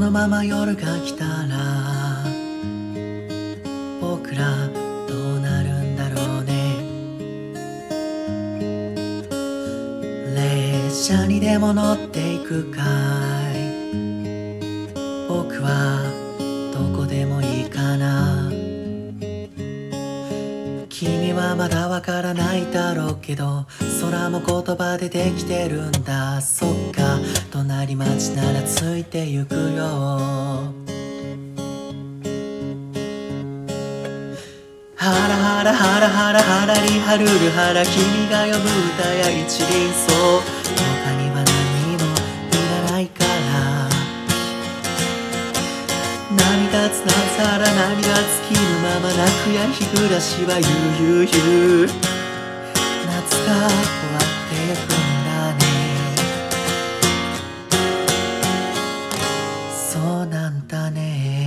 のまま夜が来たら僕らどうなるんだろうね。列車にでも乗っていくかい。僕はどこでもいいかな。君はまだわからないだろうけど、空も言葉でできてるんだ。そっか、隣町ならついてゆくよ。ハラハラハラハラハラリハルルハラ、君が呼ぶ歌や一輪草、他には何にもいらないから。波がつなさら波が尽きるまま、泣くや日暮らしはゆうゆうゆう。夏が終わってゆくんだね。そうなんだね。